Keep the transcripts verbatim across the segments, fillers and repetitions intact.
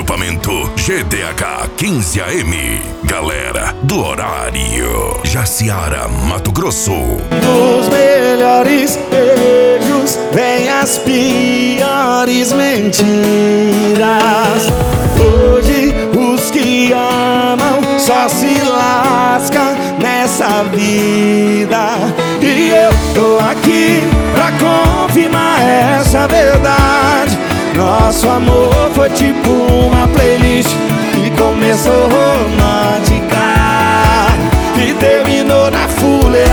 Agrupamento G T H quinze A M. Galera do horário. Jaciara, Mato Grosso. Nos melhores beijos vem as piores mentiras. Hoje os que amam só se lascam nessa vida. E eu tô aqui pra confirmar essa verdade. Nosso amor foi tipo uma playlist que começou romântica e terminou na fuleiragem.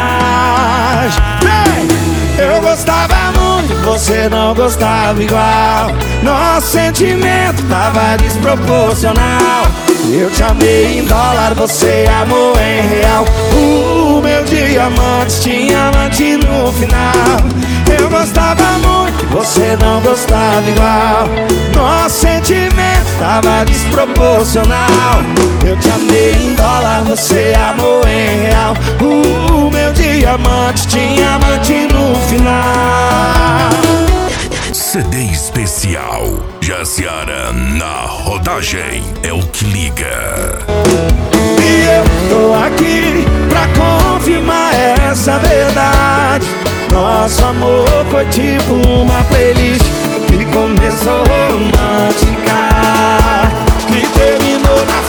Eu gostava muito, você não gostava igual. Nosso sentimento tava desproporcional. Eu te amei em dólar, você amou em real. O meu diamante tinha amante no final. Eu gostava muito, você não gostava igual. Nosso sentimento tava desproporcional. Eu te amei em dólar, você amou em real. O meu diamante tinha amante no final. C D especial Jaciara na rodagem é o que liga. E eu tô aqui pra confirmar essa verdade. Nosso amor foi tipo uma playlist que começou romântica e terminou na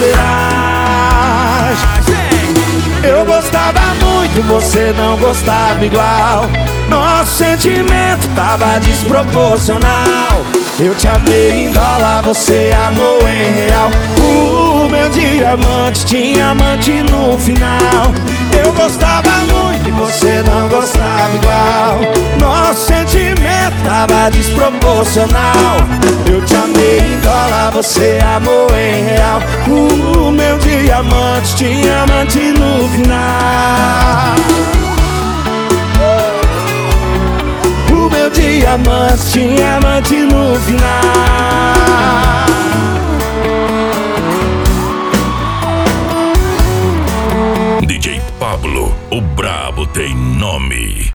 fuleiragem. Eu gostava muito, você não gostava igual. Nosso sentimento tava desproporcional. Eu te amei em dólar, você amou em real. O meu diamante tinha amante no final. Eu gostava muito e você não gostava igual. Nosso sentimento tava desproporcional. Eu te amei em dólar, você amou em real. O meu diamante tinha amante no final. O meu diamante tinha amante no final. D J Pablo, o brabo tem nome.